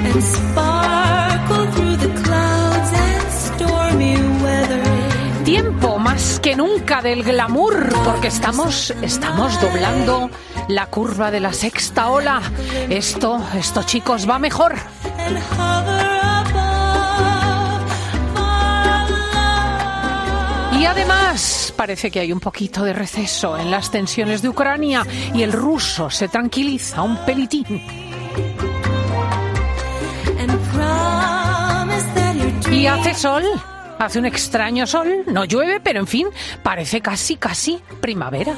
Tiempo más que nunca del glamour, porque estamos doblando la curva de la sexta ola. Esto, chicos, va mejor. Y además parece que hay un poquito de receso en las tensiones de Ucrania y el ruso se tranquiliza un pelitín. Y hace sol, hace un extraño sol, no llueve, pero en fin, parece casi primavera.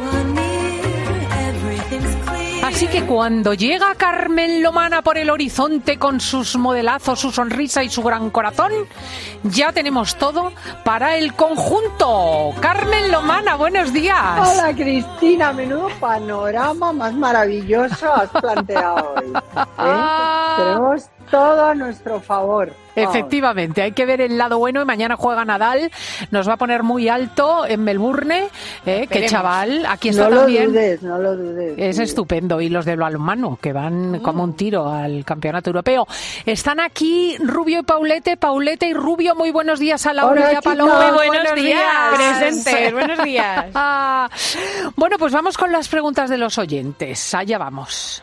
Así que cuando llega Carmen Lomana por el horizonte con sus modelazos, su sonrisa y su gran corazón, ya tenemos todo para el conjunto. Carmen Lomana, buenos días. Hola Cristina, menudo panorama más maravilloso has planteado hoy. Tenemos todo a nuestro favor. Efectivamente, hay que ver el lado bueno y mañana juega Nadal, nos va a poner muy alto en Melbourne, que chaval, aquí está también. No lo dudes. Es estupendo, y los del balonmano, que van como un tiro al campeonato europeo. Están aquí Rubio y Paulete y Rubio, muy buenos días a Laura y a Paloma. Muy buenos días. Presentes, buenos días. Bueno, pues vamos con las preguntas de los oyentes, allá vamos.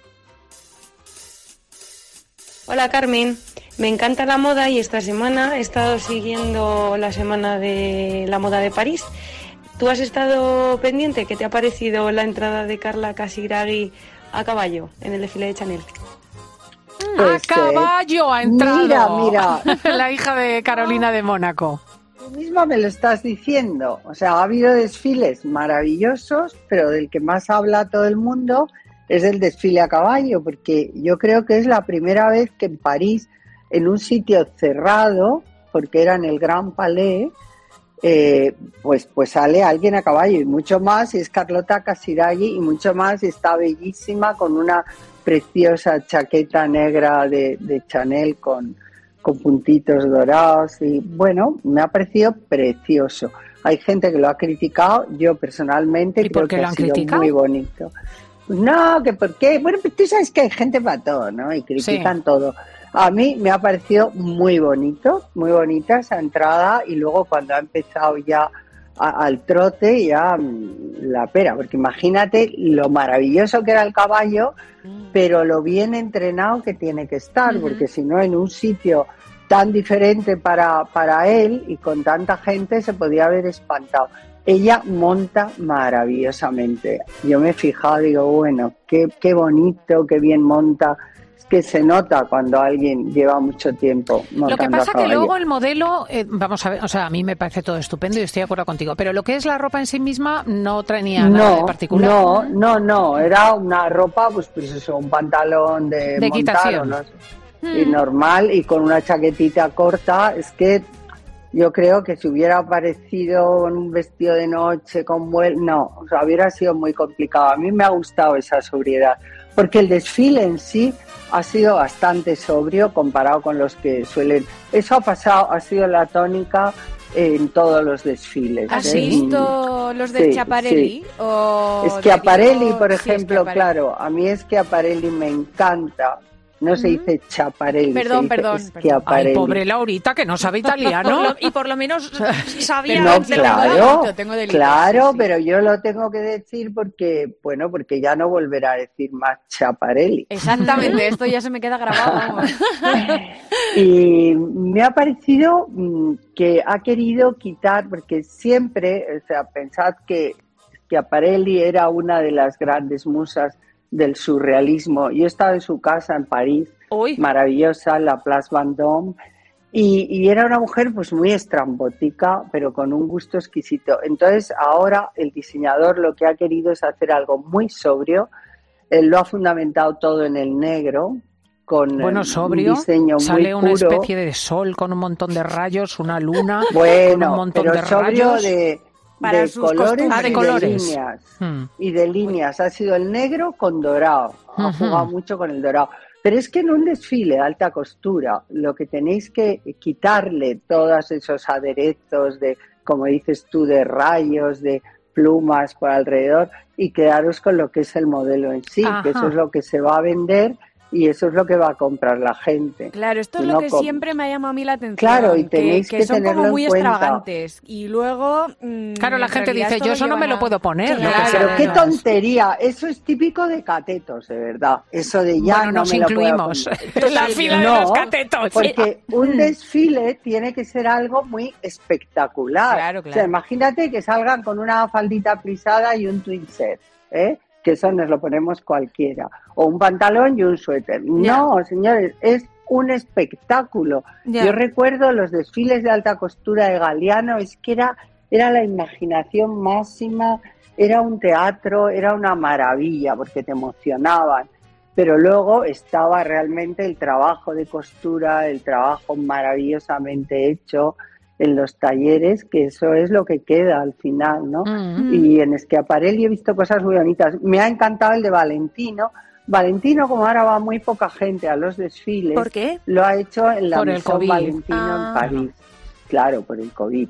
Hola Carmen, me encanta la moda y esta semana he estado siguiendo la semana de la moda de París. ¿Tú has estado pendiente? ¿Qué te ha parecido la entrada de Carla Casiraghi a caballo en el desfile de Chanel? Pues, a caballo ha entrado. Mira. La hija de Carolina de Mónaco. Tú misma me lo estás diciendo. O sea, ha habido desfiles maravillosos, pero del que más habla todo el mundo es el desfile a caballo, porque yo creo que es la primera vez que en París, en un sitio cerrado, porque era en el Grand Palais, pues sale alguien a caballo, y mucho más es Carlota Casiraghi, y mucho más está bellísima con una preciosa chaqueta negra de Chanel con puntitos dorados, y bueno, me ha parecido precioso. Hay gente que lo ha criticado, yo personalmente creo que ha sido muy bonito. No, que por qué. Bueno, pues tú sabes que hay gente para todo, ¿no? Y critican todo. A mí me ha parecido muy bonita esa entrada, y luego cuando ha empezado ya al trote, ya la pera, porque imagínate lo maravilloso que era el caballo, pero lo bien entrenado que tiene que estar, porque si no, en un sitio tan diferente para él y con tanta gente se podía haber espantado. Ella monta maravillosamente. Yo me he fijado, digo, bueno, qué bonito, qué bien monta. Es que se nota cuando alguien lleva mucho tiempo montando. Lo que pasa a caballo. que luego el modelo, vamos a ver, o sea, a mí me parece todo estupendo y estoy de acuerdo contigo, pero lo que es la ropa en sí misma no tenía nada de particular. No, era una ropa, pues eso, un pantalón de montar, equitación. No sé, y normal, y con una chaquetita corta. Es que yo creo que si hubiera aparecido en un vestido de noche con o sea, hubiera sido muy complicado. A mí me ha gustado esa sobriedad, porque el desfile en sí ha sido bastante sobrio comparado con los que suelen. Eso ha sido la tónica en todos los desfiles. ¿Has visto los de Schiaparelli? Sí. Schiaparelli, por ejemplo, claro, a mí Schiaparelli me encanta. No se dice Schiaparelli, perdón. Ay, pobre Laurita, que no sabe italiano. Y por lo menos sabía. No, claro, sí. Pero yo lo tengo que decir porque ya no volverá a decir más Schiaparelli. Exactamente, esto ya se me queda grabado. Y me ha parecido que ha querido quitar, porque siempre, o sea, pensad que Schiaparelli era una de las grandes musas del surrealismo. Yo he estado en su casa en París, maravillosa, en la Place Vendôme, y era una mujer pues muy estrambótica, pero con un gusto exquisito. Entonces ahora el diseñador lo que ha querido es hacer algo muy sobrio. Él lo ha fundamentado todo en el negro, con sobrio, un diseño sale muy una puro. especie de sol con un montón de rayos, una luna bueno, con un montón pero de sobrio rayos. de colores, de colores y de líneas. Ha sido el negro con dorado, ha jugado mucho con el dorado. Pero es que en un desfile de alta costura lo que tenéis que quitarle todos esos aderezos de, como dices tú, de rayos, de plumas por alrededor, y quedaros con lo que es el modelo en sí, que eso es lo que se va a vender y eso es lo que va a comprar la gente. Claro, esto es Y lo no que siempre me ha llamado a mí la atención. Claro, y tenéis que son tenerlo como muy en cuenta. extravagantes. Y luego... Claro, la en gente realidad dice, esto yo eso no me lo llevan a- puedo poner. Claro, lo que sea. Pero qué claro. tontería, eso es típico de catetos, de verdad. Eso de ya Bueno, no nos me lo puedo incluimos poner. en la fila de No, los catetos. Porque un desfile tiene que ser algo muy espectacular. Claro, O sea, claro. imagínate que salgan con una faldita plisada y un twin set, que eso nos lo ponemos cualquiera. O un pantalón y un suéter. No, señores, es un espectáculo. Ya. Yo recuerdo los desfiles de alta costura de Galeano, es que era la imaginación máxima, era un teatro, era una maravilla porque te emocionaban. Pero luego estaba realmente el trabajo de costura, el trabajo maravillosamente hecho en los talleres, que eso es lo que queda al final, ¿no? Y en Schiaparelli he visto cosas muy bonitas. Me ha encantado el de Valentino. Valentino, como ahora va muy poca gente a los desfiles, ¿Por qué? lo ha hecho en la Por el Maison COVID. Valentino en París. Claro, por el COVID.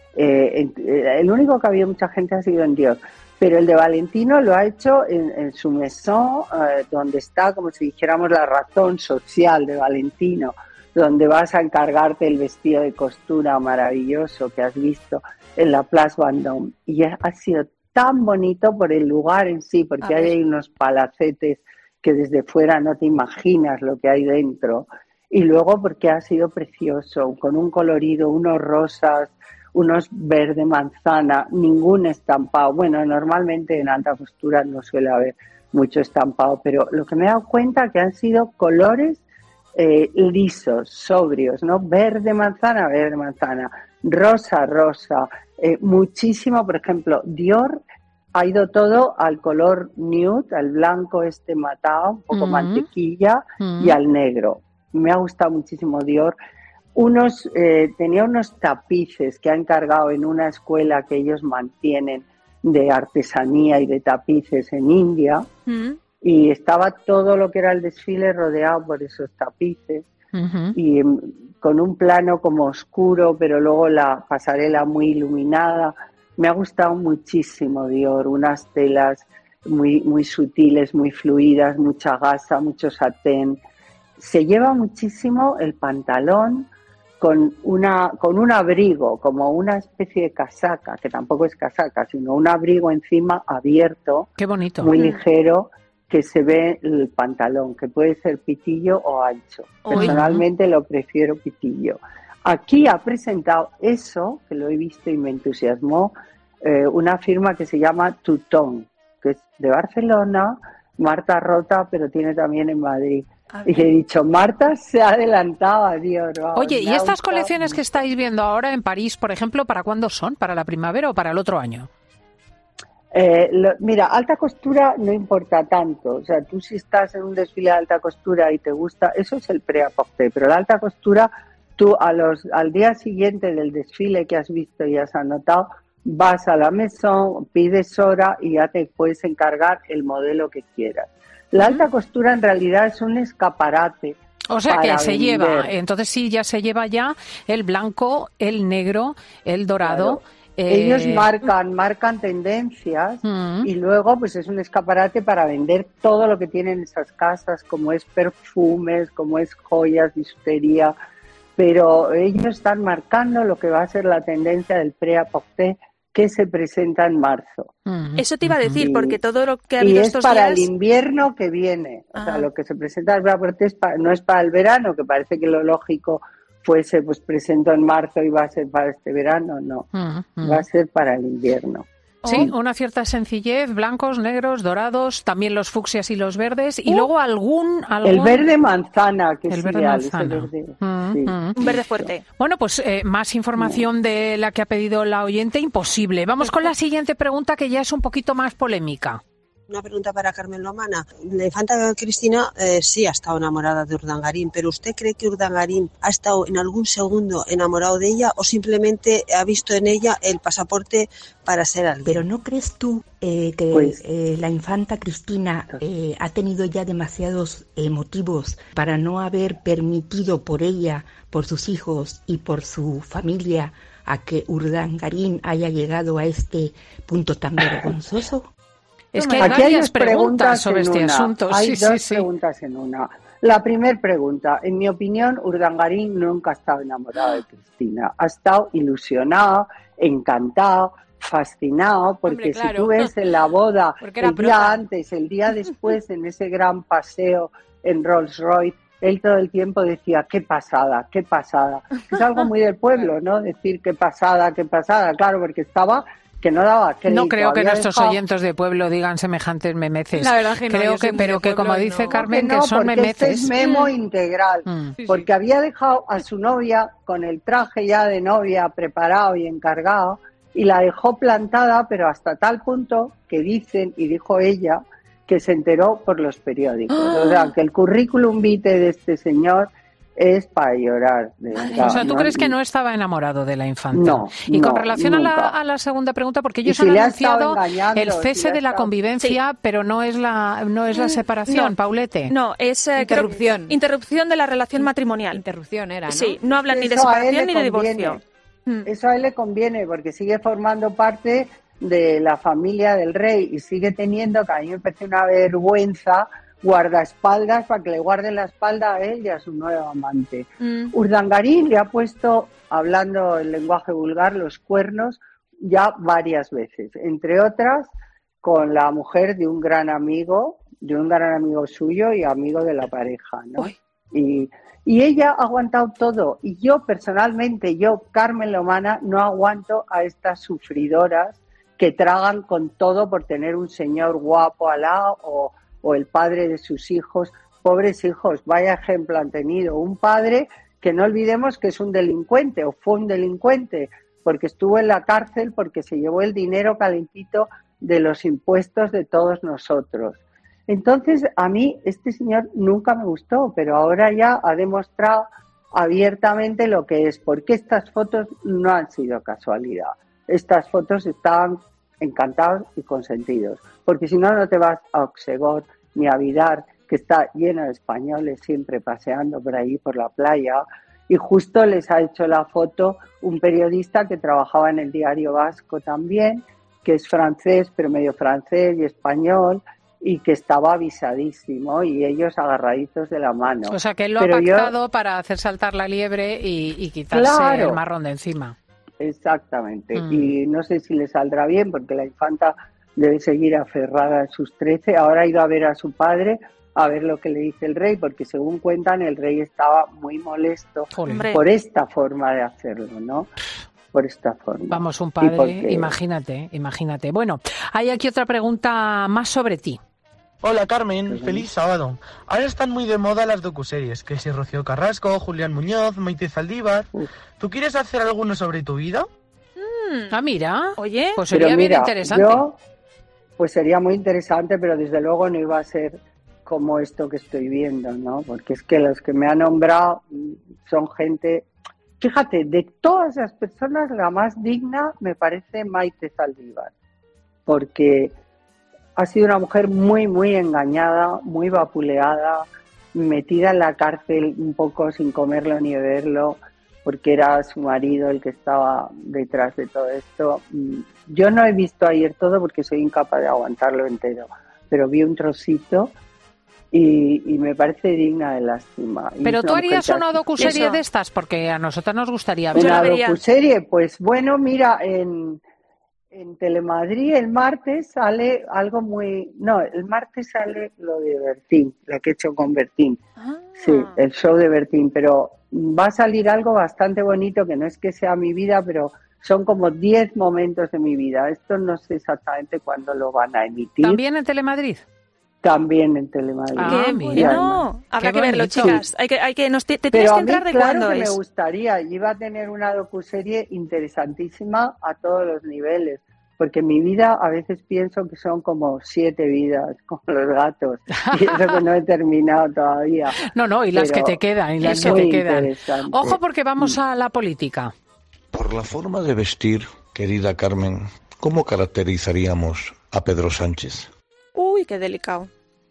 El único que había mucha gente ha sido en Dior. Pero el de Valentino lo ha hecho en su maison, donde está, como si dijéramos, la razón social de Valentino, donde vas a encargarte el vestido de costura maravilloso que has visto en la Place Vendôme. Y ha sido tan bonito por el lugar en sí, porque hay ahí unos palacetes que desde fuera no te imaginas lo que hay dentro. Y luego porque ha sido precioso, con un colorido, unos rosas, unos verde manzana, ningún estampado. Bueno, normalmente en alta costura no suele haber mucho estampado, pero lo que me he dado cuenta que han sido colores lisos, sobrios, ¿no? Verde manzana, rosa, muchísimo. Por ejemplo, Dior ha ido todo al color nude, al blanco matado, un poco mantequilla, y al negro. Me ha gustado muchísimo Dior. Tenía unos tapices que ha encargado en una escuela que ellos mantienen de artesanía y de tapices en India, y estaba todo lo que era el desfile rodeado por esos tapices, y con un plano como oscuro, pero luego la pasarela muy iluminada. Me ha gustado muchísimo Dior, unas telas muy, muy sutiles, muy fluidas, mucha gasa, mucho satén. Se lleva muchísimo el pantalón con un abrigo, como una especie de casaca, que tampoco es casaca, sino un abrigo encima abierto, Qué bonito. muy ligero, que se ve el pantalón, que puede ser pitillo o ancho. Personalmente lo prefiero pitillo. Aquí ha presentado eso, que lo he visto y me entusiasmó, una firma que se llama Tutón, que es de Barcelona, Marta Rota, pero tiene también en Madrid. Y he dicho, Marta se ha adelantado a Dior. Oye, ¿y estas colecciones que estáis viendo ahora en París, por ejemplo, para cuándo son? ¿Para la primavera o para el otro año? Mira, alta costura no importa tanto. O sea, tú si estás en un desfile de alta costura y te gusta, eso es el prêt-à-porter. Pero la alta costura, tú al día siguiente del desfile que has visto y has anotado, vas a la maison, pides hora y ya te puedes encargar el modelo que quieras. La alta costura en realidad es un escaparate. O sea que se vender. lleva, entonces sí, ya se lleva ya el blanco, el negro, el dorado. Claro. Ellos marcan tendencias y luego pues es un escaparate para vender todo lo que tienen esas casas, como es perfumes, como es joyas, bisutería, pero ellos están marcando lo que va a ser la tendencia del prêt-à-porter que se presenta en marzo. Eso te iba a decir, porque todo lo que ha Y habido es estos para el días... invierno que viene. O sea, lo que se presenta el prêt-à-porter no es para el verano, que parece que lo lógico fuese, pues presento en marzo y va a ser para este verano. No, va a ser para el invierno. Sí, una cierta sencillez, blancos, negros, dorados, también los fucsias y los verdes, y luego algún... El verde manzana, que el es verde ideal. manzana. Un verde fuerte. Bueno, pues más información de la que ha pedido la oyente, imposible. Vamos con la siguiente pregunta, que ya es un poquito más polémica. Una pregunta para Carmen Lomana. La infanta Cristina sí ha estado enamorada de Urdangarín, pero ¿usted cree que Urdangarín ha estado en algún segundo enamorado de ella o simplemente ha visto en ella el pasaporte para ser alguien? Pero ¿no crees tú que la infanta Cristina ha tenido ya demasiados motivos para no haber permitido por ella, por sus hijos y por su familia a que Urdangarín haya llegado a este punto tan vergonzoso? Es que hay aquí hay varias dos preguntas sobre en este una. asunto. Hay Sí, dos sí. preguntas en una. La primera pregunta. En mi opinión, Urdangarín nunca ha estado enamorado de Cristina. Ha estado ilusionado, encantado, fascinado, porque Hombre, claro. si tú ves en la boda, el día antes, el día después, en ese gran paseo en Rolls Royce, él todo el tiempo decía, qué pasada, qué pasada. Es algo muy del pueblo, ¿no? Decir qué pasada, claro, porque estaba... que no daba crédito. No creo que había nuestros dejado... oyentes de pueblo digan semejantes memeces. La verdad que no, creo que, pero que como dice Carmen, que son porque memeces. este es memo integral, porque había dejado a su novia con el traje ya de novia preparado y encargado, y la dejó plantada, pero hasta tal punto que dicen, y dijo ella, que se enteró por los periódicos. O sea, que el currículum vitae de este señor es para llorar. De verdad, o sea, ¿tú crees que no estaba enamorado de la infanta? No. Y con relación nunca. a la segunda pregunta, porque ellos si han le ha anunciado estado engañando, el cese de la estado... convivencia, pero no es la separación, No. Paulete. No, es Interrupción. interrupción de la relación matrimonial. Interrupción era, ¿no? Sí, no hablan ni de Eso a él separación le ni de conviene. divorcio. Eso a él le conviene porque sigue formando parte de la familia del rey y sigue teniendo, que a mí me parece una vergüenza, guardaespaldas para que le guarden la espalda a él y a su nuevo amante. Urdangarín le ha puesto, hablando el lenguaje vulgar, los cuernos ya varias veces, entre otras con la mujer de un gran amigo suyo y amigo de la pareja, ¿no? Y ella ha aguantado todo. Y yo personalmente, Carmen Lomana, no aguanto a estas sufridoras que tragan con todo por tener un señor guapo al lado o el padre de sus hijos. Pobres hijos, vaya ejemplo han tenido. Un padre que no olvidemos que es un delincuente o fue un delincuente porque estuvo en la cárcel porque se llevó el dinero calentito de los impuestos de todos nosotros. Entonces, a mí este señor nunca me gustó, pero ahora ya ha demostrado abiertamente lo que es, porque estas fotos no han sido casualidad. Estas fotos estaban encantados y consentidos, porque si no, no te vas a Oxegor ni a Vidar, que está lleno de españoles siempre paseando por ahí, por la playa, y justo les ha hecho la foto un periodista que trabajaba en el Diario Vasco también, que es francés, pero medio francés y español, y que estaba avisadísimo, y ellos agarraditos de la mano. O sea, que él lo ha pactado para hacer saltar la liebre y quitarse el marrón de encima. Exactamente. Y no sé si le saldrá bien, porque la infanta debe seguir aferrada a sus 13. Ahora ha ido a ver a su padre, a ver lo que le dice el rey, porque según cuentan, el rey estaba muy molesto por esta forma de hacerlo, ¿no? Por esta forma. Vamos, un padre, imagínate. Bueno, hay aquí otra pregunta más sobre ti. Hola Carmen, feliz sábado. Ahora están muy de moda las docuseries, que si Rocío Carrasco, Julián Muñoz, Maite Zaldívar. ¿Tú quieres hacer alguno sobre tu vida? Mira, oye, pues sería bien interesante. Pues sería muy interesante, pero desde luego no iba a ser como esto que estoy viendo, ¿no? Porque es que los que me han nombrado son gente... Fíjate, de todas las personas, la más digna me parece Maite Zaldívar, porque ha sido una mujer muy, muy engañada, muy vapuleada, metida en la cárcel un poco sin comerlo ni beberlo, porque era su marido el que estaba detrás de todo esto. Yo no he visto ayer todo porque soy incapaz de aguantarlo entero, pero vi un trocito y me parece digna de lástima. Pero tú harías una docuserie de estas, porque a nosotras nos gustaría ver. Una docuserie, pues bueno, mira, en Telemadrid el martes sale algo muy... No, el martes sale lo de Bertín, lo que he hecho con Bertín. Sí, el show de Bertín, pero va a salir algo bastante bonito, que no es que sea mi vida, pero son como 10 momentos de mi vida. Esto no sé exactamente cuándo lo van a emitir. ¿También en Telemadrid? También en Telemadrid. ¡Qué bueno! Habrá que verlo, chicas. Te tienes que entrar de cuándo es. Me gustaría. Yo iba a tener una docuserie interesantísima a todos los niveles, porque mi vida a veces pienso que son como 7 vidas, como los gatos, y eso que no he terminado todavía. No, y las que te quedan, Ojo, porque vamos a la política. Por la forma de vestir, querida Carmen, ¿cómo caracterizaríamos a Pedro Sánchez? Uy, qué delicado.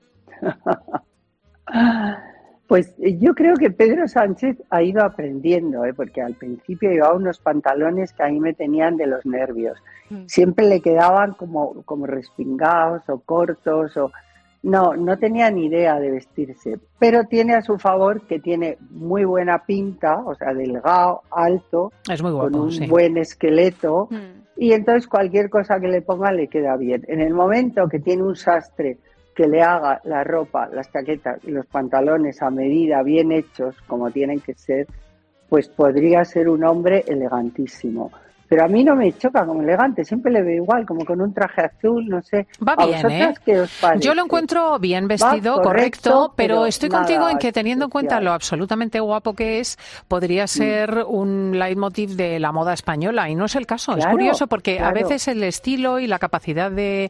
Pues yo creo que Pedro Sánchez ha ido aprendiendo, porque al principio llevaba unos pantalones que a mí me tenían de los nervios. Siempre le quedaban como respingados o cortos, no tenía ni idea de vestirse, pero tiene a su favor que tiene muy buena pinta, o sea, delgado, alto, es muy guapo, con un buen esqueleto, y entonces cualquier cosa que le ponga le queda bien. En el momento que tiene un sastre que le haga la ropa, las chaquetas y los pantalones a medida, bien hechos, como tienen que ser, pues podría ser un hombre elegantísimo. Pero a mí no me choca como elegante, siempre le veo igual, como con un traje azul, no sé. Va bien, ¿eh? ¿Qué os parece? Yo lo encuentro bien vestido, correcto, pero estoy contigo en que teniendo en cuenta lo absolutamente guapo que es, podría ser un leitmotiv de la moda española, y no es el caso. Claro, es curioso porque a veces el estilo y la capacidad de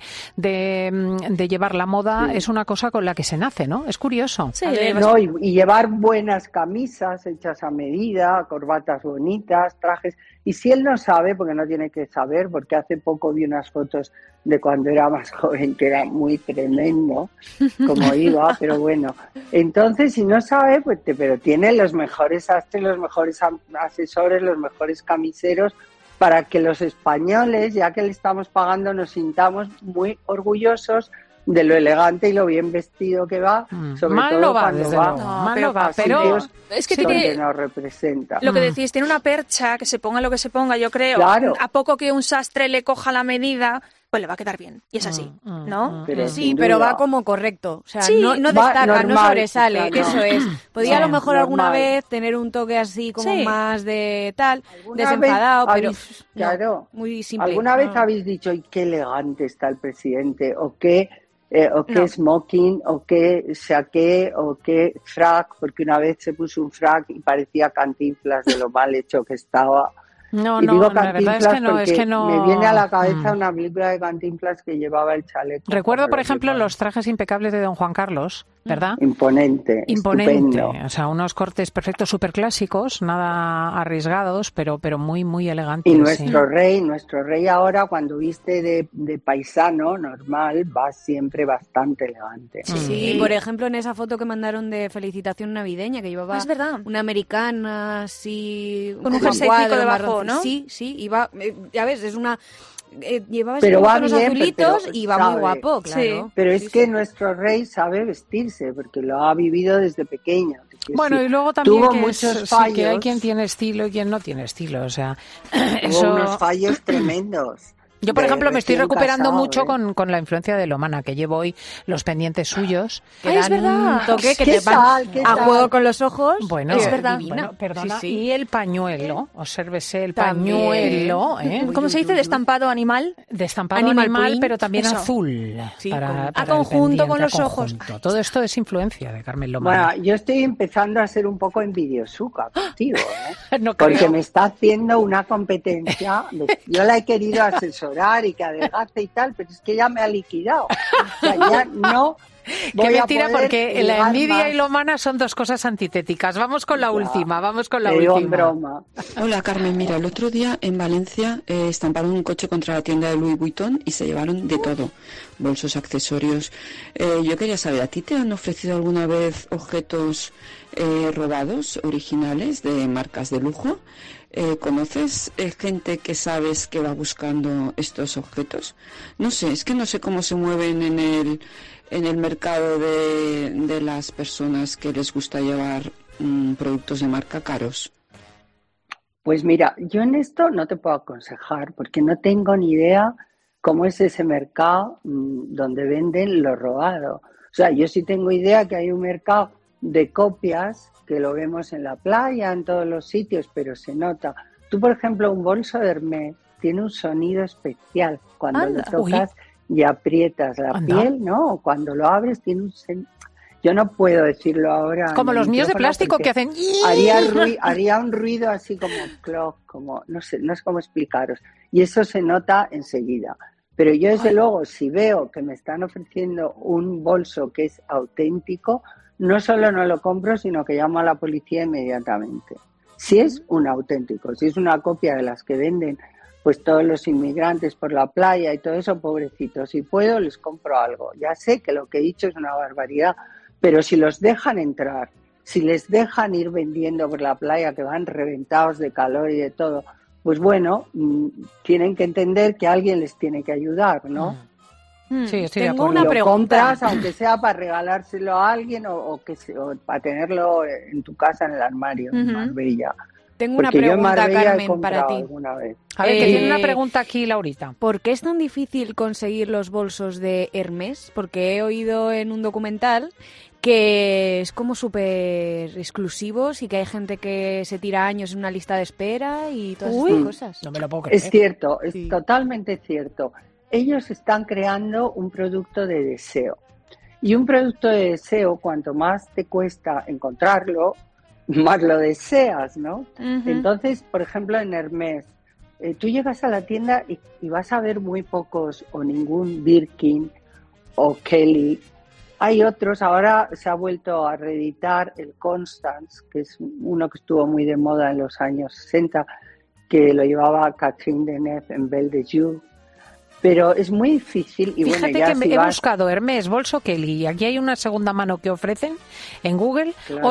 llevar la moda es una cosa con la que se nace, ¿no? Es curioso. Sí, no, y llevar buenas camisas hechas a medida, corbatas bonitas, trajes. Y si él no sabe, porque no tiene que saber, porque hace poco vi unas fotos de cuando era más joven, que era muy tremendo como iba, pero bueno. Entonces, si no sabe, pues pero tiene los mejores astres, los mejores asesores, los mejores camiseros, para que los españoles, ya que le estamos pagando, nos sintamos muy orgullosos de lo elegante y lo bien vestido que va, sobre mal todo no va, cuando desde va, luego. Mal no va, pero es que tiene, nos representa. Lo que decís, tiene una percha, que se ponga lo que se ponga, yo creo. Claro. A poco que un sastre le coja la medida, pues le va a quedar bien. Y es así, ¿no? Pero sí, pero va como correcto. O sea, sí, no destaca, normal, no sobresale. O sea, no. Eso es. Podía a lo mejor alguna normal. vez tener un toque así como más de tal, ¿Alguna desenfadado, pero claro, muy simple. ¿Alguna vez habéis dicho, y qué elegante está el presidente? ¿O qué smoking, o qué saqué, o qué frac? Porque una vez se puso un frac y parecía Cantinflas de lo mal hecho que estaba. No, y digo la verdad es que no. Me viene a la cabeza una película de Cantinflas que llevaba el chaleco. Recuerdo, por ejemplo, los trajes impecables de Don Juan Carlos, ¿verdad? Imponente. Estupendo. O sea, unos cortes perfectos, súper clásicos, nada arriesgados, pero muy, muy elegantes. Y nuestro rey ahora, cuando viste de paisano normal, va siempre bastante elegante. Sí, por ejemplo, en esa foto que mandaron de felicitación navideña, que llevaba una americana así, con un jerseycito debajo, ¿no? Sí, iba, ya ves, es una... llevaba unos azulitos y va muy guapo, claro. Sí. Pero es que nuestro rey sabe vestirse, porque lo ha vivido desde pequeño. Bueno, y luego también tuvo que muchos fallos. Que hay quien tiene estilo y quien no tiene estilo, o sea... Tuvo unos fallos tremendos. Yo, por ejemplo, me estoy recuperando mucho con la influencia de Lomana, que llevo hoy los pendientes suyos. Que dan un toque que te van a juego con los ojos. Bueno, es verdad. Bueno, perdona. Sí. Y el pañuelo, obsérvese el pañuelo. ¿Cómo se dice? ¿Destampado animal? Destampado animal, pero también azul. Sí, para conjunto con los ojos. Todo esto es influencia de Carmen Lomana. Bueno, yo estoy empezando a ser un poco envidiosuca contigo, No porque creo. me está haciendo una competencia. Yo la he querido asesorar y que adelgace y tal, pero es que ya me ha liquidado. O sea, ya no. Qué mentira, porque la envidia y Lomana son dos cosas antitéticas. Vamos con la última, en broma. Hola Carmen, mira, el otro día en Valencia estamparon un coche contra la tienda de Louis Vuitton y se llevaron de todo, bolsos, accesorios. Yo quería saber, ¿a ti te han ofrecido alguna vez objetos robados, originales, de marcas de lujo? ¿Conoces gente que sabes que va buscando estos objetos? No sé, es que no sé cómo se mueven en el mercado de las personas que les gusta llevar productos de marca caros. Pues mira, yo en esto no te puedo aconsejar porque no tengo ni idea cómo es ese mercado donde venden lo robado. O sea, yo sí tengo idea que hay un mercado de copias que lo vemos en la playa, en todos los sitios, pero se nota. Tú, por ejemplo, un bolso de Hermès tiene un sonido especial cuando lo tocas y aprietas la piel, ¿no? Cuando lo abres tiene un... Yo no puedo decirlo ahora. Como los míos de plástico que hacen... Haría un ruido así como clock, como... No sé cómo explicaros. Y eso se nota enseguida. Pero yo, desde luego, si veo que me están ofreciendo un bolso que es auténtico, no solo no lo compro, sino que llamo a la policía inmediatamente. Si es un auténtico, si es una copia de las que venden pues todos los inmigrantes por la playa y todo eso, pobrecitos, si puedo les compro algo. Ya sé que lo que he dicho es una barbaridad, pero si los dejan entrar, si les dejan ir vendiendo por la playa, que van reventados de calor y de todo, pues bueno, tienen que entender que alguien les tiene que ayudar, ¿no? Sí, estoy Tengo de una acuerdo. pregunta. Lo compras, aunque sea para regalárselo a alguien o para tenerlo en tu casa en el armario, en Marbella. Tengo una Porque yo en pregunta, Marbella he Carmen, comprado para ti. alguna vez. A ver, que tiene una pregunta aquí, Laurita. ¿Por qué es tan difícil conseguir los bolsos de Hermès? Porque he oído en un documental que es como súper exclusivos y que hay gente que se tira años en una lista de espera y todas estas cosas. No me lo puedo creer. Es cierto, es totalmente cierto. Ellos están creando un producto de deseo. Y un producto de deseo, cuanto más te cuesta encontrarlo, más lo deseas, ¿no? Entonces, por ejemplo, en Hermès, tú llegas a la tienda y vas a ver muy pocos o ningún Birkin o Kelly. Hay otros, ahora se ha vuelto a reeditar el Constance, que es uno que estuvo muy de moda en los años 60, que lo llevaba Catherine Deneuve en Belle de Jour. Pero es muy difícil y Fíjate bueno, ya que he buscado Hermès, bolso Kelly, y aquí hay una segunda mano que ofrecen en Google, Claro.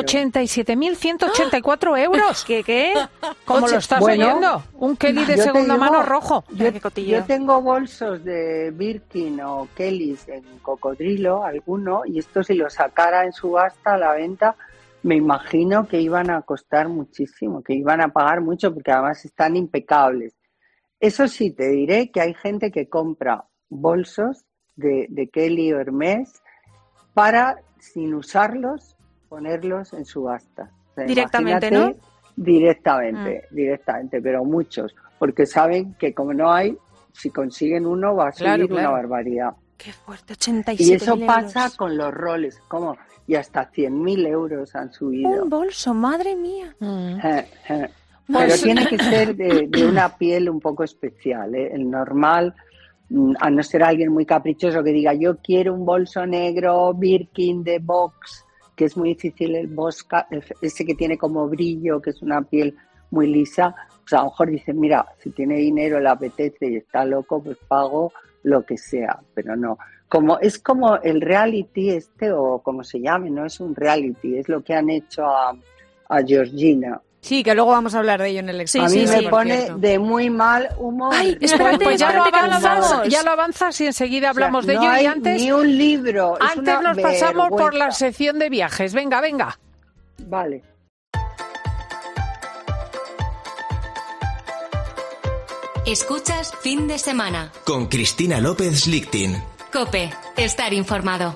87.184 euros. ¿Qué? ¿Cómo lo estás Bueno, oyendo? Un Kelly de yo te segunda digo, mano rojo. Yo tengo bolsos de Birkin o Kellys en cocodrilo, alguno, y esto si lo sacara en subasta a la venta, me imagino que iban a costar muchísimo, que iban a pagar mucho, porque además están impecables. Eso sí, te diré que hay gente que compra bolsos de Kelly o Hermès para, sin usarlos, ponerlos en subasta. O sea, Directamente, imagínate, ¿no? Directamente, pero muchos, porque saben que como no hay, si consiguen uno va a subir una barbaridad. Qué fuerte, 87.000 Y eso euros. pasa con los roles, como y hasta 100.000 euros han subido. Un bolso, madre mía. Pero Pues- tiene que ser de una piel un poco especial, ¿eh? El normal, a no ser alguien muy caprichoso que diga yo quiero un bolso negro Birkin de Box, que es muy difícil el Bosca, ese que tiene como brillo, que es una piel muy lisa, pues a lo mejor dicen, mira, si tiene dinero, le apetece y está loco, pues pago lo que sea, pero no. Es como el reality o como se llame, no es un reality, es lo que han hecho a Georgina. Sí, que luego vamos a hablar de ello en el A mí me pone de muy mal humor. Ay, espérate, Pues ya lo espérate, que avanzas, ya lo avanzas y enseguida hablamos de no ello. hay Y antes, ni un libro. Es antes una nos pasamos por vergüenza. la sección de viajes. Venga. Vale. Escuchas Fin de Semana. Con Cristina López Lichtin. COPE. Estar informado.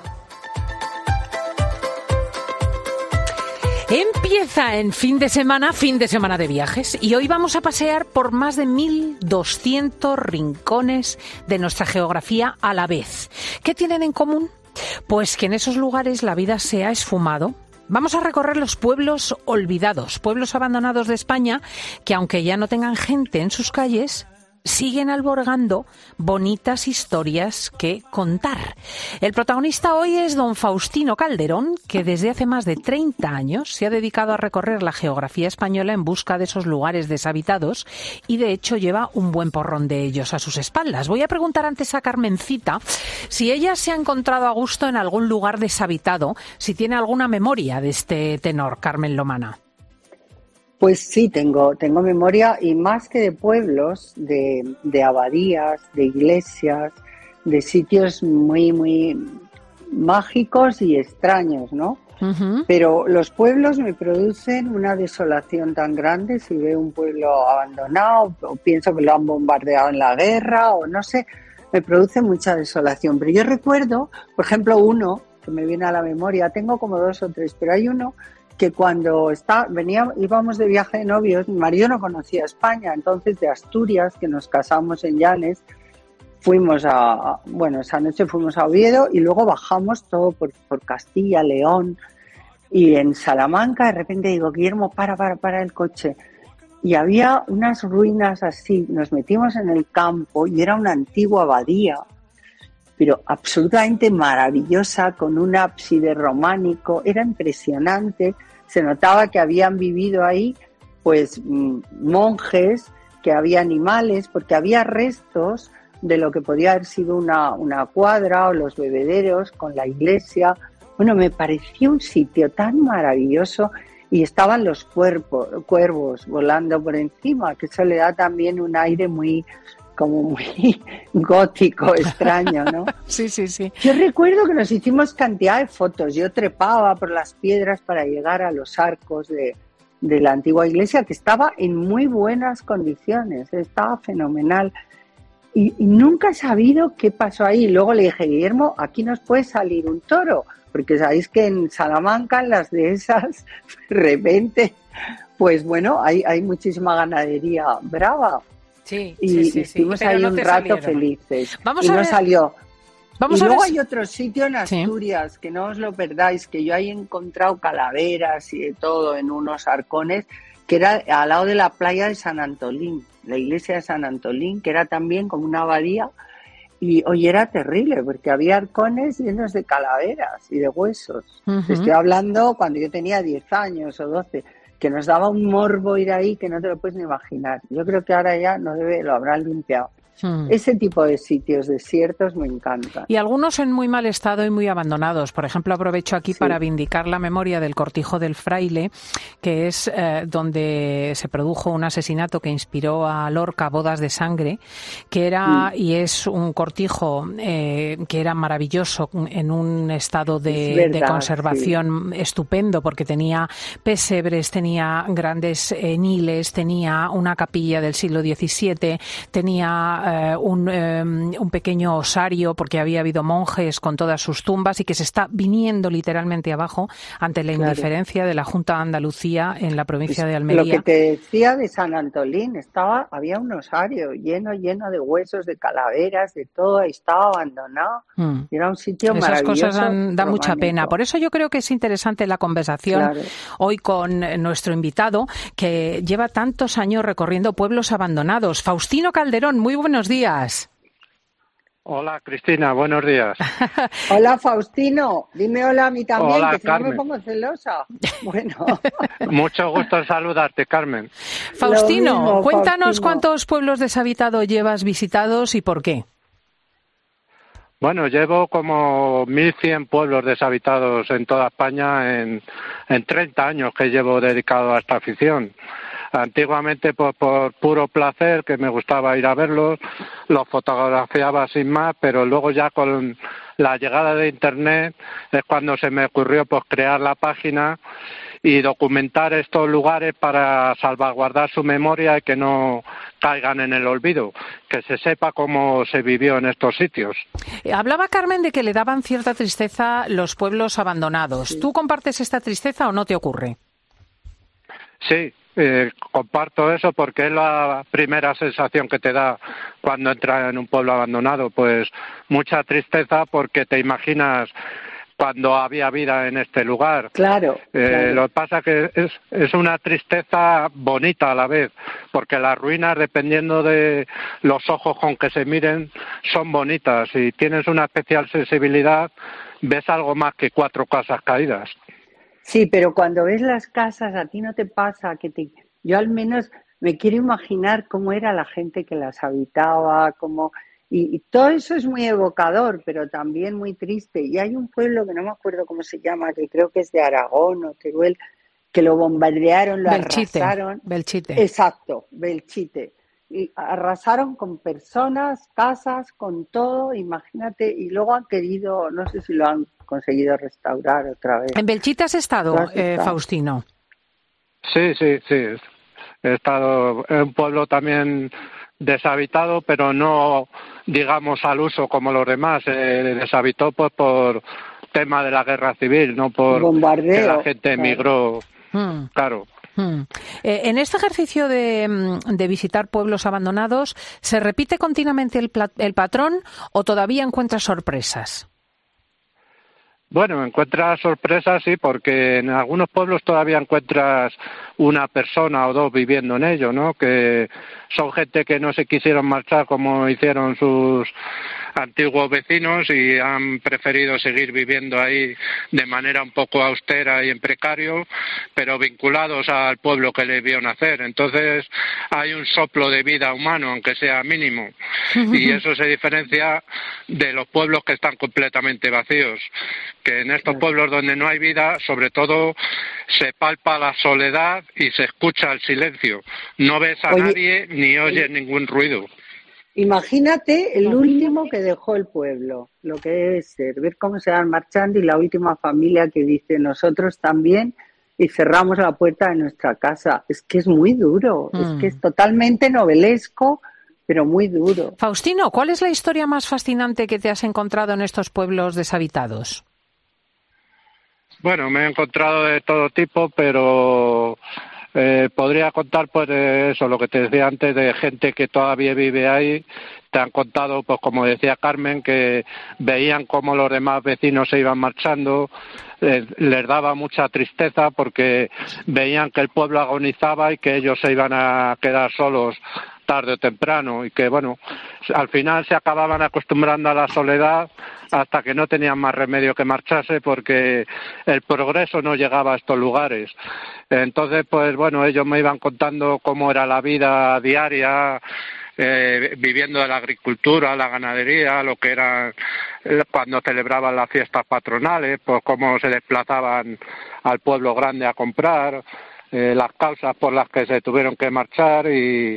Empieza en fin de semana de viajes, y hoy vamos a pasear por más de 1.200 rincones de nuestra geografía a la vez. ¿Qué tienen en común? Pues que en esos lugares la vida se ha esfumado. Vamos a recorrer los pueblos olvidados, pueblos abandonados de España, que aunque ya no tengan gente en sus calles, siguen albergando bonitas historias que contar. El protagonista hoy es don Faustino Calderón, que desde hace más de 30 años se ha dedicado a recorrer la geografía española en busca de esos lugares deshabitados y de hecho lleva un buen porrón de ellos a sus espaldas. Voy a preguntar antes a Carmencita si ella se ha encontrado a gusto en algún lugar deshabitado, si tiene alguna memoria de este tenor, Carmen Lomana. Pues sí, tengo memoria, y más que de pueblos, de abadías, de iglesias, de sitios muy, muy mágicos y extraños, ¿no? Pero los pueblos me producen una desolación tan grande si veo un pueblo abandonado o pienso que lo han bombardeado en la guerra o no sé, me produce mucha desolación. Pero yo recuerdo, por ejemplo, uno que me viene a la memoria, tengo como 2 o 3, pero hay uno que cuando íbamos de viaje de novios, mi marido no conocía España, entonces de Asturias, que nos casamos en Llanes, esa noche fuimos a Oviedo y luego bajamos todo por Castilla, León, y en Salamanca de repente digo, Guillermo, para el coche. Y había unas ruinas así, nos metimos en el campo y era una antigua abadía, pero absolutamente maravillosa, con un ábside románico, era impresionante, se notaba que habían vivido ahí pues monjes, que había animales, porque había restos de lo que podía haber sido una cuadra o los bebederos con la iglesia. Bueno, me pareció un sitio tan maravilloso y estaban los cuervos volando por encima, que eso le da también un aire muy, como muy gótico, extraño, ¿no? Sí, sí, sí. Yo recuerdo que nos hicimos cantidad de fotos. Yo trepaba por las piedras para llegar a los arcos de la antigua iglesia, que estaba en muy buenas condiciones, estaba fenomenal. Y nunca he sabido qué pasó ahí. Luego le dije, Guillermo, aquí nos puede salir un toro, porque sabéis que en Salamanca, en las dehesas, de repente, pues bueno, hay muchísima ganadería brava. Sí, y estuvimos ahí un rato felices. Vamos y a no ver. salió. Vamos y a luego ver. hay otro sitio en Asturias, que no os lo perdáis, que yo ahí he encontrado calaveras y de todo en unos arcones, que era al lado de la playa de San Antolín, la iglesia de San Antolín, que era también como una abadía, y hoy era terrible, porque había arcones llenos de calaveras y de huesos. Uh-huh. Estoy hablando cuando yo tenía 10 años o 12, que nos daba un morbo ir ahí que no te lo puedes ni imaginar. Yo creo que ahora ya lo habrán limpiado. Ese tipo de sitios desiertos me encantan. Y algunos en muy mal estado y muy abandonados. Por ejemplo, aprovecho aquí para vindicar la memoria del Cortijo del Fraile, que es donde se produjo un asesinato que inspiró a Lorca, Bodas de Sangre, que era y es un cortijo que era maravilloso, en un estado de conservación estupendo, porque tenía pesebres, tenía grandes niles, tenía una capilla del siglo XVII, tenía un pequeño osario, porque había habido monjes con todas sus tumbas, y que se está viniendo literalmente abajo ante la indiferencia de la Junta de Andalucía en la provincia de Almería. Lo que te decía de San Antolín, había un osario lleno de huesos, de calaveras, de todo, estaba abandonado. Era un sitio maravilloso. Esas cosas dan mucha pena. Por eso yo creo que es interesante la conversación hoy con nuestro invitado, que lleva tantos años recorriendo pueblos abandonados. Faustino Calderón, muy buenos días. Hola, Cristina, buenos días. Hola, Faustino. Dime hola a mí también, hola, que si Carmen. no me pongo celosa. Bueno. Mucho gusto en saludarte, Carmen. Faustino, mismo, cuéntanos Faustino. cuántos pueblos deshabitados llevas visitados y por qué. Bueno, llevo como 1.100 pueblos deshabitados en toda España en 30 años que llevo dedicado a esta afición. Antiguamente por puro placer, que me gustaba ir a verlos, los fotografiaba sin más, pero luego ya con la llegada de Internet es cuando se me ocurrió crear la página y documentar estos lugares para salvaguardar su memoria y que no caigan en el olvido, que se sepa cómo se vivió en estos sitios. Hablaba Carmen de que le daban cierta tristeza los pueblos abandonados. Sí. ¿Tú compartes esta tristeza o no te ocurre? Sí. Comparto eso porque es la primera sensación que te da cuando entras en un pueblo abandonado, pues mucha tristeza porque te imaginas cuando había vida en este lugar. Claro. Lo que pasa que es una tristeza bonita a la vez, porque las ruinas, dependiendo de los ojos con que se miren, son bonitas. Si tienes una especial sensibilidad, ves algo más que 4 casas caídas. Sí, pero cuando ves las casas, a ti no te pasa yo al menos me quiero imaginar cómo era la gente que las habitaba, y todo eso es muy evocador, pero también muy triste. Y hay un pueblo que no me acuerdo cómo se llama, que creo que es de Aragón o Teruel, que lo bombardearon, lo arrasaron. Belchite. Exacto, Belchite. Y arrasaron con personas, casas, con todo, imagínate, y luego han querido, no sé si lo han conseguido restaurar otra vez. ¿En Belchite has estado, Faustino? Sí. He estado en un pueblo también deshabitado, pero no, digamos, al uso como los demás. Deshabitó por tema de la guerra civil, no por bombardeo, que la gente emigró. Claro. En este ejercicio de visitar pueblos abandonados, ¿se repite continuamente el patrón o todavía encuentras sorpresas? Bueno, encuentras sorpresas, sí, porque en algunos pueblos todavía encuentras una persona o dos viviendo en ello, ¿no? Que son gente que no se quisieron marchar como hicieron sus antiguos vecinos y han preferido seguir viviendo ahí de manera un poco austera y en precario, pero vinculados al pueblo que les vio nacer. Entonces hay un soplo de vida humano, aunque sea mínimo, y eso se diferencia de los pueblos que están completamente vacíos, que en estos pueblos donde no hay vida, sobre todo, se palpa la soledad y se escucha el silencio. No ves a nadie ni oyes ningún ruido. Imagínate el último que dejó el pueblo, lo que debe ser, ver cómo se van marchando y la última familia que dice nosotros también y cerramos la puerta de nuestra casa. Es que es muy duro, es que es totalmente novelesco, pero muy duro. Faustino, ¿cuál es la historia más fascinante que te has encontrado en estos pueblos deshabitados? Bueno, me he encontrado de todo tipo, pero podría contar pues eso, lo que te decía antes, de gente que todavía vive ahí. Te han contado, pues como decía Carmen, que veían cómo los demás vecinos se iban marchando, les daba mucha tristeza porque veían que el pueblo agonizaba y que ellos se iban a quedar solos tarde o temprano, y que bueno, al final se acababan acostumbrando a la soledad hasta que no tenían más remedio que marcharse porque el progreso no llegaba a estos lugares. Entonces, pues bueno, ellos me iban contando cómo era la vida diaria, viviendo de la agricultura, la ganadería, lo que era cuando celebraban las fiestas patronales, pues cómo se desplazaban al pueblo grande a comprar, las causas por las que se tuvieron que marchar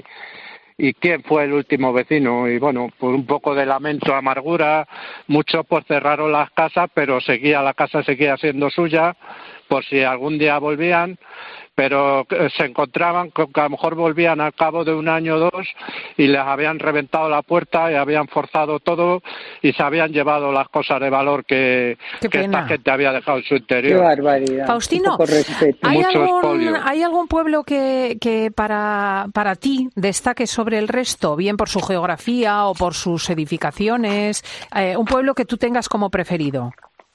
y quién fue el último vecino. Y bueno, por un poco de lamento, amargura, muchos pues cerraron las casas, pero la casa seguía siendo suya por si algún día volvían, pero se encontraban con que a lo mejor volvían al cabo de un año o dos y les habían reventado la puerta y habían forzado todo y se habían llevado las cosas de valor que esta gente había dejado en su interior. Qué barbaridad. Faustino, ¿hay algún pueblo que para ti destaque sobre el resto, bien por su geografía o por sus edificaciones, un pueblo que tú tengas como preferido?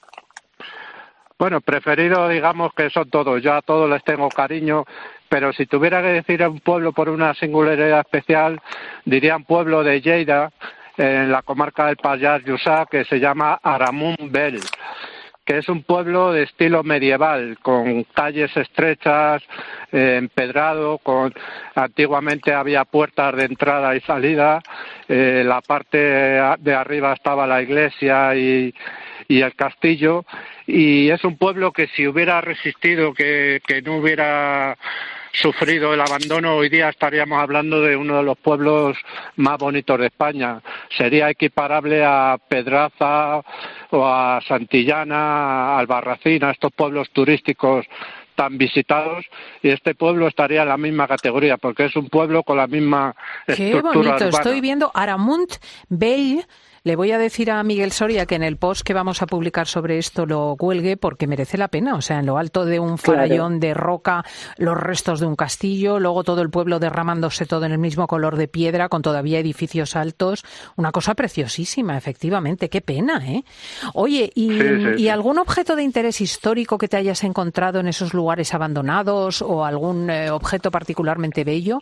Bueno, preferido, digamos que son todos. Yo a todos les tengo cariño, pero si tuviera que decir a un pueblo por una singularidad especial, diría un pueblo de Lleida, en la comarca del Pallars Jussá, que se llama Aramún Bel, que es un pueblo de estilo medieval, con calles estrechas, empedrado, antiguamente había puertas de entrada y salida, la parte de arriba estaba la iglesia y el castillo, y es un pueblo que si hubiera resistido, que no hubiera sufrido el abandono, hoy día estaríamos hablando de uno de los pueblos más bonitos de España. Sería equiparable a Pedraza o a Santillana, a Albarracín, a estos pueblos turísticos tan visitados, y este pueblo estaría en la misma categoría porque es un pueblo con la misma estructura urbana. Qué bonito, estoy viendo Aramún Bel. Le voy a decir a Miguel Soria que en el post que vamos a publicar sobre esto lo cuelgue porque merece la pena. O sea, en lo alto de un farallón de roca, los restos de un castillo, luego todo el pueblo derramándose todo en el mismo color de piedra, con todavía edificios altos. Una cosa preciosísima, efectivamente. Qué pena, ¿eh? Oye, ¿y algún objeto de interés histórico que te hayas encontrado en esos lugares abandonados o algún objeto particularmente bello?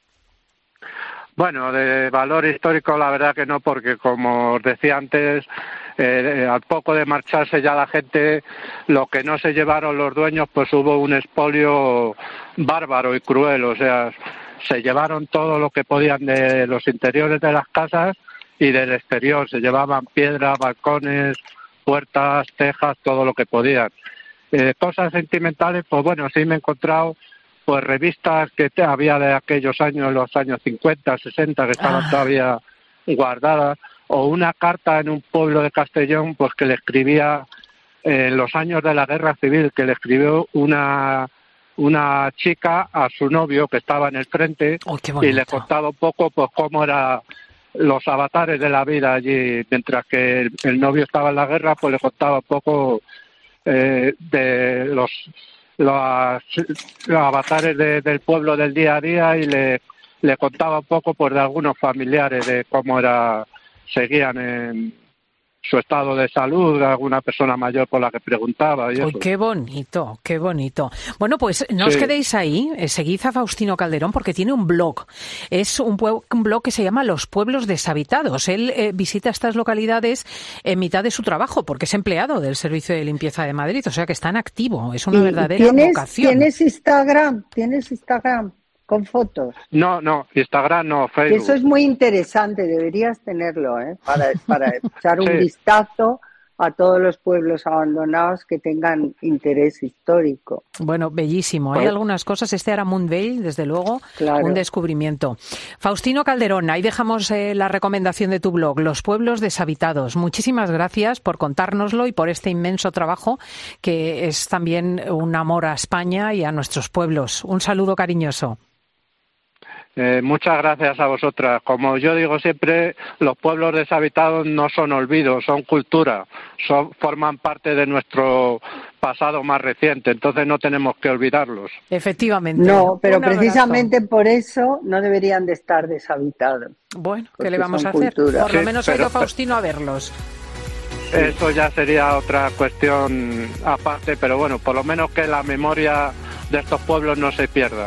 Bueno, de valor histórico la verdad que no, porque como os decía antes, al poco de marcharse ya la gente, lo que no se llevaron los dueños, pues hubo un expolio bárbaro y cruel. O sea, se llevaron todo lo que podían de los interiores de las casas y del exterior. Se llevaban piedras, balcones, puertas, tejas, todo lo que podían. Cosas sentimentales, pues bueno, sí me he encontrado pues revistas que había de aquellos años, los años 50, 60, que estaban todavía guardadas, o una carta en un pueblo de Castellón, pues que le escribía en los años de la Guerra Civil, que le escribió una chica a su novio que estaba en el frente y le contaba un poco pues cómo eran los avatares de la vida allí, mientras que el novio estaba en la guerra, pues le contaba un poco de los avatares del pueblo del día a día, y le contaba un poco pues de algunos familiares, de cómo seguían en su estado de salud, de alguna persona mayor por la que preguntaba. Y eso. Qué bonito, qué bonito. Bueno, pues no os quedéis ahí, seguid a Faustino Calderón porque tiene un blog. Es un blog que se llama Los Pueblos Deshabitados. Él visita estas localidades en mitad de su trabajo porque es empleado del Servicio de Limpieza de Madrid, o sea que está en activo, es una verdadera vocación. ¿Tienes Instagram? Con fotos. No, Instagram no, Facebook. Eso es muy interesante, deberías tenerlo, para echar un vistazo a todos los pueblos abandonados que tengan interés histórico. Bueno, bellísimo. Hay algunas cosas. Este Aramund Bay, desde luego, claro, un descubrimiento. Faustino Calderón, ahí dejamos la recomendación de tu blog, Los pueblos deshabitados. Muchísimas gracias por contárnoslo y por este inmenso trabajo que es también un amor a España y a nuestros pueblos. Un saludo cariñoso. Muchas gracias a vosotras. Como yo digo siempre, los pueblos deshabitados no son olvidos, son cultura, forman parte de nuestro pasado más reciente, entonces no tenemos que olvidarlos. Efectivamente. No, pero precisamente por eso no deberían de estar deshabitados. Bueno, ¿qué le vamos a hacer? Cultura. Por lo menos ha ido Faustino a verlos. Eso ya sería otra cuestión aparte, pero bueno, por lo menos que la memoria de estos pueblos no se pierda.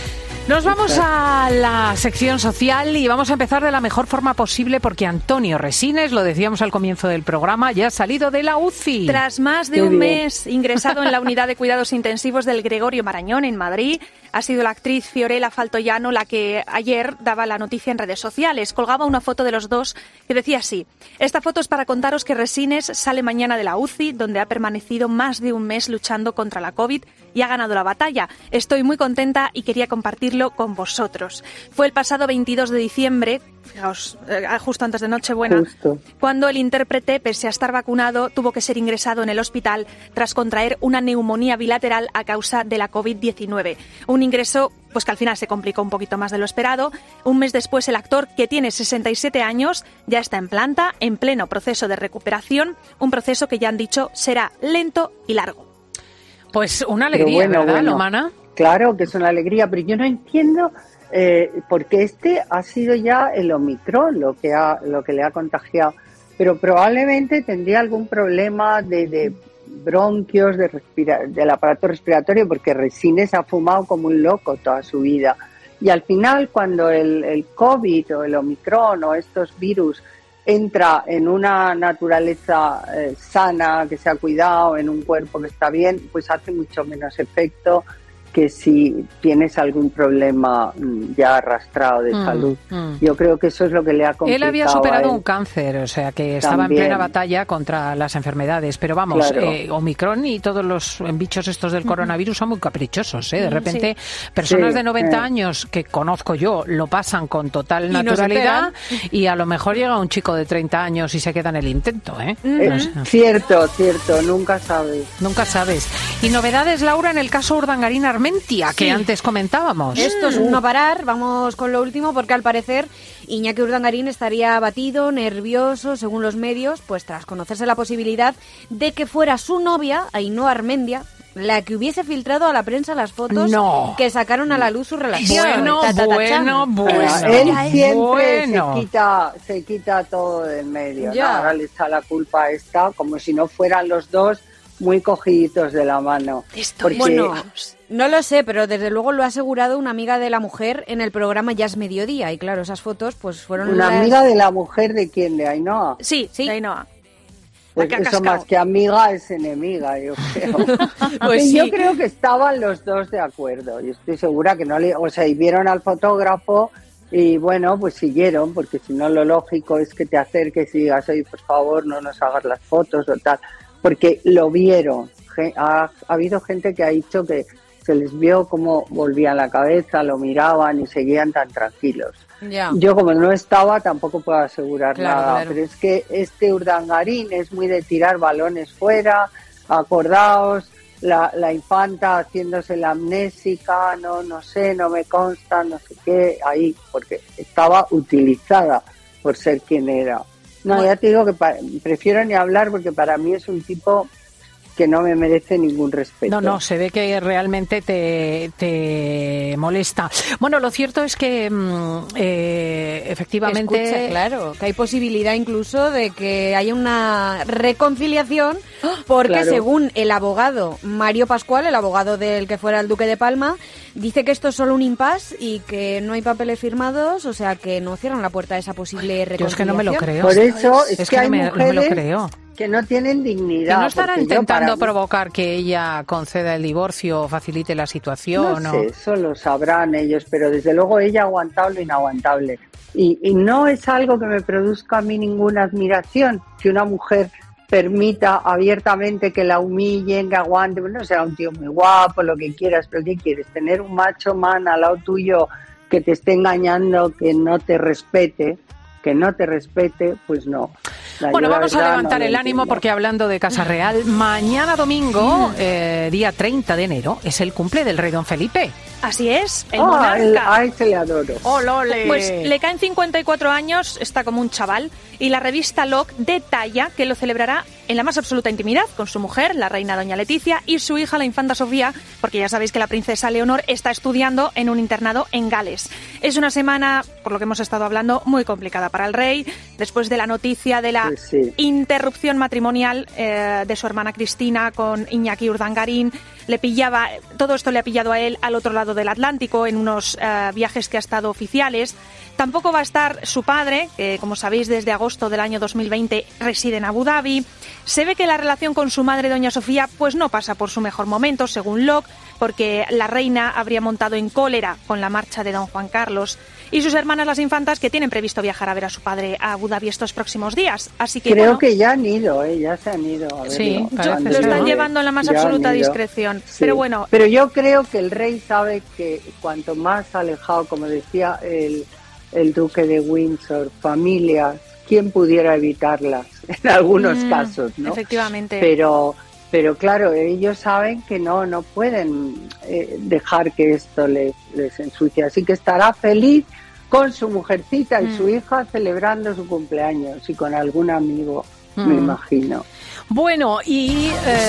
Nos vamos a la sección social y vamos a empezar de la mejor forma posible porque Antonio Resines, lo decíamos al comienzo del programa, ya ha salido de la UCI. Tras más de un mes ingresado en la unidad de cuidados intensivos del Gregorio Marañón en Madrid, ha sido la actriz Fiorella Faltoiano la que ayer daba la noticia en redes sociales. Colgaba una foto de los dos que decía así: esta foto es para contaros que Resines sale mañana de la UCI, donde ha permanecido más de un mes luchando contra la COVID y ha ganado la batalla. Estoy muy contenta y quería compartirlo con vosotros. Fue el pasado 22 de diciembre, fijaos, justo antes de Nochebuena, cuando el intérprete, pese a estar vacunado, tuvo que ser ingresado en el hospital tras contraer una neumonía bilateral a causa de la COVID-19. Un ingreso pues que al final se complicó un poquito más de lo esperado. Un mes después, el actor, que tiene 67 años, ya está en planta, en pleno proceso de recuperación, un proceso que ya han dicho será lento y largo. Pues una alegría, ¿verdad, Lomana? Claro que es una alegría, pero yo no entiendo porque ha sido ya el Omicron lo que le ha contagiado, pero probablemente tendría algún problema de bronquios, del aparato respiratorio, porque Resines ha fumado como un loco toda su vida. Y al final, cuando el COVID o el Omicron o estos virus entra en una naturaleza sana, que se ha cuidado, en un cuerpo que está bien, pues hace mucho menos efecto que si tienes algún problema ya arrastrado de salud. Yo creo que eso es lo que le ha complicado. Él había superado un cáncer, o sea que estaba en plena batalla contra las enfermedades, pero vamos, claro. Omicron y todos los bichos estos del coronavirus son muy caprichosos, De repente, personas de 90 años que conozco yo lo pasan con total naturalidad y a lo mejor llega un chico de 30 años y se queda en el intento, No sé. Cierto, nunca sabes. Nunca sabes. Y novedades, Laura, en el caso Urdangarín Armentia, que antes comentábamos. Esto es un no parar, vamos con lo último, porque al parecer Iñaki Urdangarín estaría abatido, nervioso, según los medios, pues tras conocerse la posibilidad de que fuera su novia, Ainhoa Armentia, la que hubiese filtrado a la prensa las fotos que sacaron a la luz su relación. Bueno. Él siempre se quita todo del medio. Ahora le echa la culpa a esta, como si no fueran los dos muy cogiditos de la mano. Bueno, no lo sé, pero desde luego lo ha asegurado una amiga de la mujer en el programa Ya es Mediodía. Y claro, esas fotos pues fueron... ¿Una amiga de la mujer de quién? ¿De Ainhoa? Sí, de Ainhoa. Pues eso más que amiga es enemiga, yo creo. Pues yo creo que estaban los dos de acuerdo. Yo estoy segura que y vieron al fotógrafo y bueno, pues siguieron, porque si no lo lógico es que te acerques y digas, oye, por favor, no nos hagas las fotos o tal. Porque lo vieron. Ha habido gente que ha dicho que se les vio cómo volvían la cabeza, lo miraban y seguían tan tranquilos. Yo, como no estaba, tampoco puedo asegurar nada. Pero es que este Urdangarín es muy de tirar balones fuera. Acordaos, la infanta haciéndose la amnésica, no sé, no me consta, no sé qué, ahí, porque estaba utilizada por ser quien era. No, ya te digo que prefiero ni hablar porque para mí es un tipo que no me merece ningún respeto. No, se ve que realmente te molesta. Bueno, lo cierto es que efectivamente... Escucha, claro, que hay posibilidad incluso de que haya una reconciliación porque según el abogado Mario Pascual, el abogado del que fuera el duque de Palma, dice que esto es solo un impasse y que no hay papeles firmados, o sea que no cierran la puerta a esa posible reconciliación. Yo es que no me lo creo. Por eso es que hay mujeres no me lo creo. Que no tienen dignidad. ¿Que no estará intentando provocar que ella conceda el divorcio o facilite la situación? No sé, eso lo sabrán ellos, pero desde luego ella ha aguantado lo inaguantable. Y no es algo que me produzca a mí ninguna admiración, que una mujer permita abiertamente que la humillen, que aguante, bueno, será un tío muy guapo, lo que quieras, pero ¿qué quieres? Tener un macho man al lado tuyo que te esté engañando, que no te respete, pues no. Bueno, vamos a levantar el ánimo porque hablando de Casa Real, mañana domingo, día 30 de enero, es el cumple del rey don Felipe. Así es, el monarca. A ese le adoro. ¡Olole! Pues le caen 54 años, está como un chaval, y la revista Loc detalla que lo celebrará en la más absoluta intimidad con su mujer, la reina doña Leticia, y su hija, la infanta Sofía, porque ya sabéis que la princesa Leonor está estudiando en un internado en Gales. Es una semana, por lo que hemos estado hablando, muy complicada para el rey, después de la noticia de la interrupción matrimonial de su hermana Cristina con Iñaki Urdangarín. Todo esto le ha pillado a él al otro lado del Atlántico en unos viajes que ha estado oficiales. Tampoco va a estar su padre, que como sabéis desde agosto del año 2020 reside en Abu Dhabi. Se ve que la relación con su madre, doña Sofía, pues no pasa por su mejor momento, según Locke, porque la reina habría montado en cólera con la marcha de don Juan Carlos, y sus hermanas las infantas, que tienen previsto viajar a ver a su padre a Abu Dhabi estos próximos días. Así que creo que ya han ido, ya se han ido. A sí, lo están llevando en la más absoluta discreción. Sí. Pero bueno. Pero yo creo que el rey sabe que cuanto más alejado, como decía el duque de Windsor, familias, ¿quién pudiera evitarlas? En algunos casos, ¿no? Efectivamente. Pero claro, ellos saben que no pueden dejar que esto les ensucie. Así que estará feliz con su mujercita y su hija celebrando su cumpleaños y con algún amigo, me imagino. Bueno, y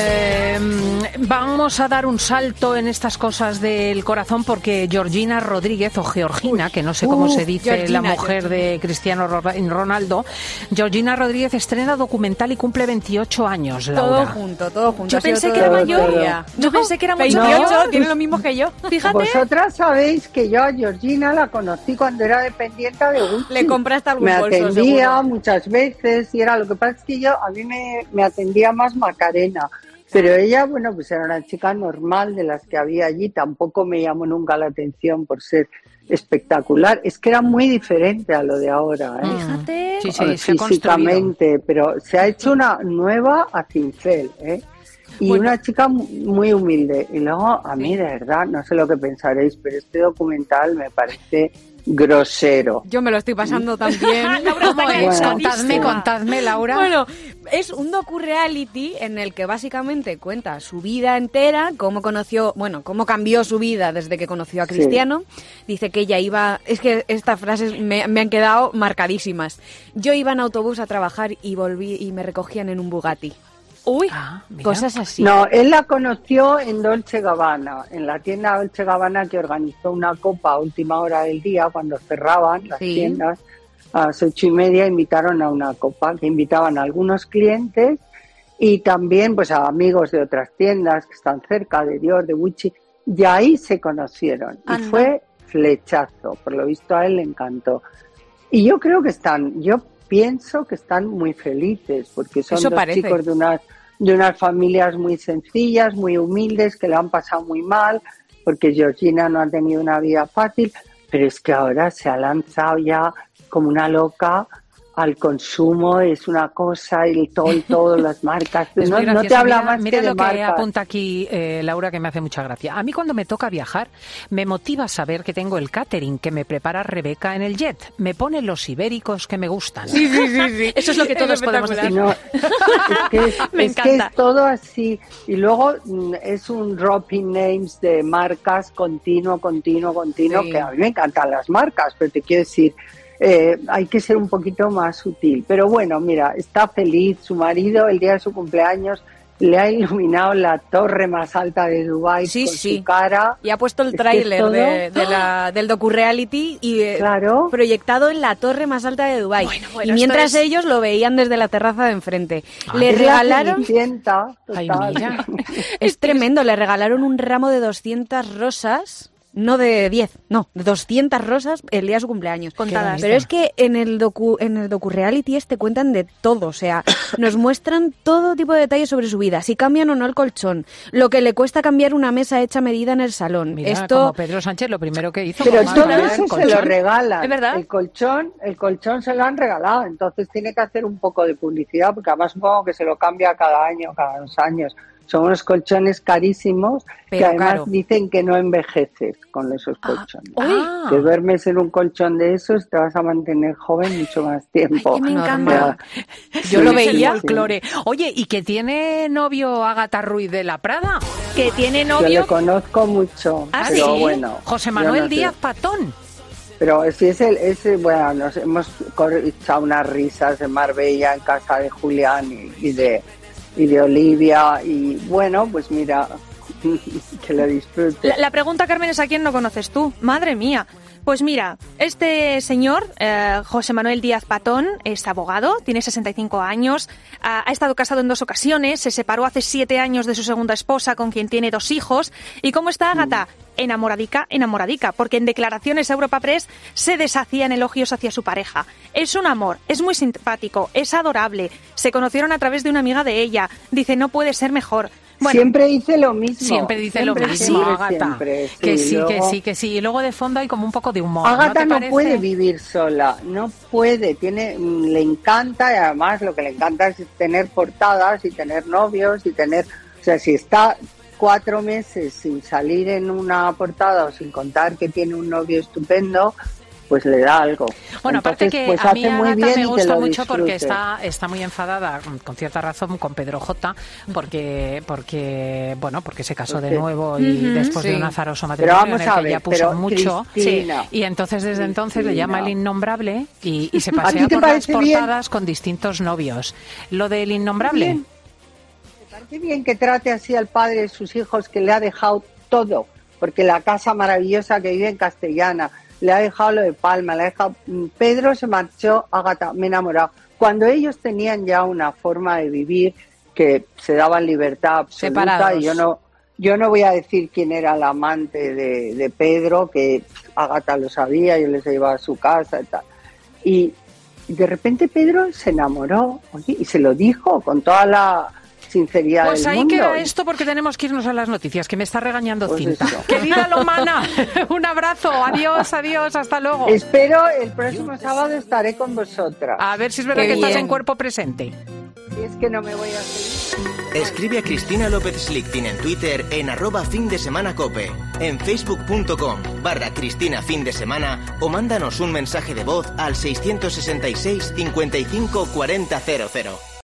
vamos a dar un salto en estas cosas del corazón porque Georgina Rodríguez, o Georgina, que no sé cómo se dice, Georgina, la mujer de Cristiano Ronaldo, Georgina Rodríguez estrena documental y cumple 28 años, Laura. Todo junto. Yo pensé que era mayor. Yo pensé que era mucho mayor. Tiene lo mismo que yo. Fíjate. Vosotras sabéis que yo a Georgina la conocí cuando era dependiente de Gucci. Le compraste algún bolso, me atendía seguro. Muchas veces y era lo que pasa es que a mí me atendía más Macarena, pero ella, bueno, pues era una chica normal de las que había allí, tampoco me llamó nunca la atención por ser espectacular, es que era muy diferente a lo de ahora, Fíjate, físicamente, pero se ha hecho una nueva a cincel, y una chica muy humilde, y luego a mí de verdad, no sé lo que pensaréis, pero este documental me parece grosero. Yo me lo estoy pasando también. ¿Cómo es? Contadme, Laura. Bueno, es un docu-reality en el que básicamente cuenta su vida entera, cómo cambió su vida desde que conoció a Cristiano. Sí. Dice que ella iba... Es que estas frases me han quedado marcadísimas. Yo iba en autobús a trabajar y volví y me recogían en un Bugatti. Uy, cosas así. No, él la conoció en Dolce Gabbana, en la tienda Dolce Gabbana, que organizó una copa a última hora del día, cuando cerraban las tiendas, a las 8:30 invitaron a una copa, que invitaban a algunos clientes y también pues a amigos de otras tiendas que están cerca, de Dior, de Gucci, y ahí se conocieron. Y fue flechazo, por lo visto a él le encantó. Y yo creo que pienso que están muy felices, porque son chicos de unas familias muy sencillas, muy humildes, que lo han pasado muy mal, porque Georgina no ha tenido una vida fácil, pero es que ahora se ha lanzado ya como una loca al consumo, es una cosa, y todas las marcas, no te habla más que de marcas. Mira lo que apunta aquí Laura, que me hace mucha gracia. A mí cuando me toca viajar, me motiva saber que tengo el catering que me prepara Rebeca en el jet. Me pone los ibéricos que me gustan. Sí. Eso es lo que todos podemos decir. No, es que es todo así. Y luego es un dropping names de marcas continuo, que a mí me encantan las marcas, pero te quiero decir, hay que ser un poquito más sutil. Pero bueno, mira, está feliz. Su marido, el día de su cumpleaños, le ha iluminado la torre más alta de Dubái con su cara. Y ha puesto el tráiler del docu-reality y proyectado en la torre más alta de Dubái. Bueno, y mientras ellos lo veían desde la terraza de enfrente. Le regalaron... Ay, mira. Es tremendo, le regalaron un ramo de 200 rosas no de 10, no, de 200 rosas el día de su cumpleaños. Contadas. Pero es que en el docu-reality cuentan de todo, o sea, nos muestran todo tipo de detalles sobre su vida, si cambian o no el colchón, lo que le cuesta cambiar una mesa hecha a medida en el salón. Mira, esto como Pedro Sánchez lo primero que hizo. Pero todo eso se lo regalan. ¿Es verdad? El colchón se lo han regalado, entonces tiene que hacer un poco de publicidad, porque además supongo que se lo cambia cada año, cada 2 años. Son unos colchones carísimos, pero que además claro, dicen que no envejeces con esos colchones. Ah. Que duermes en un colchón de esos, te vas a mantener joven mucho más tiempo. Ay, que me encanta. Yo lo Sí, veía sí, folclore. Oye, ¿y que tiene novio Ágata Ruiz de la Prada? Que tiene Yo novio. le conozco mucho, ¿Ah, pero sí? bueno. José yo Manuel no sé. Díaz Patón. Pero si es bueno, nos hemos echado unas risas en Marbella en casa de Julián y de Olivia, y bueno, pues mira, que lo disfrute. La pregunta, Carmen, es ¿a quién no conoces tú? Madre mía. Pues mira, este señor, José Manuel Díaz Patón, es abogado, tiene 65 años, ha estado casado en 2 ocasiones, se separó hace 7 años de su segunda esposa, con quien tiene 2 hijos. ¿Y cómo está Ágata? Enamoradica, porque en declaraciones a Europa Press se deshacía en elogios hacia su pareja. Es un amor, es muy simpático, es adorable. Se conocieron a través de una amiga de ella. Dice, no puede ser mejor. Bueno, siempre dice lo mismo. Siempre dice lo mismo, Ágata. Que sí. Y luego de fondo hay como un poco de humor. Ágata ¿No no te puede parece? vivir sola, no puede. Le encanta, y además lo que le encanta es tener portadas y tener novios y tener... O sea, si está 4 meses sin salir en una portada o sin contar que tiene un novio estupendo, pues le da algo. Bueno, aparte Entonces, que pues a mí hace muy Ágata bien me y que gusta lo mucho porque disfrute. está muy enfadada, con cierta razón, con Pedro J, porque se casó de nuevo y después de un azaroso matrimonio Pero vamos en el a que ver, ella puso pero mucho. Cristina, Y entonces desde entonces le llama el innombrable y se ¿A pasea ti te por las parece bien? portadas con distintos novios. Lo del innombrable... Bien. ¿Te parece bien que trate así al padre de sus hijos, que le ha dejado todo? Porque la casa maravillosa que vive en Castellana, le ha dejado lo de Palma, le ha dejado... Pedro se marchó, Ágata, me he enamorado. Cuando ellos tenían ya una forma de vivir que se daban libertad absoluta, Separados. y yo no voy a decir quién era el amante de Pedro, que Ágata lo sabía, yo les llevaba a su casa y tal. Y de repente Pedro se enamoró, oye, y se lo dijo con toda la sinceridad Pues del ahí mundo. queda esto porque tenemos que irnos a las noticias, que me está regañando Pues Cinta. eso. Querida Lomana, un abrazo, adiós, hasta luego. Espero el próximo sábado estaré con vosotras. A ver si es verdad Qué que estás bien. en cuerpo presente. Y es que no me voy a seguir. Escribe a Cristina López Slichting en Twitter en @findesemanacope, en facebook.com/Cristina Fin de Semana o mándanos un mensaje de voz al 666 55 40 00.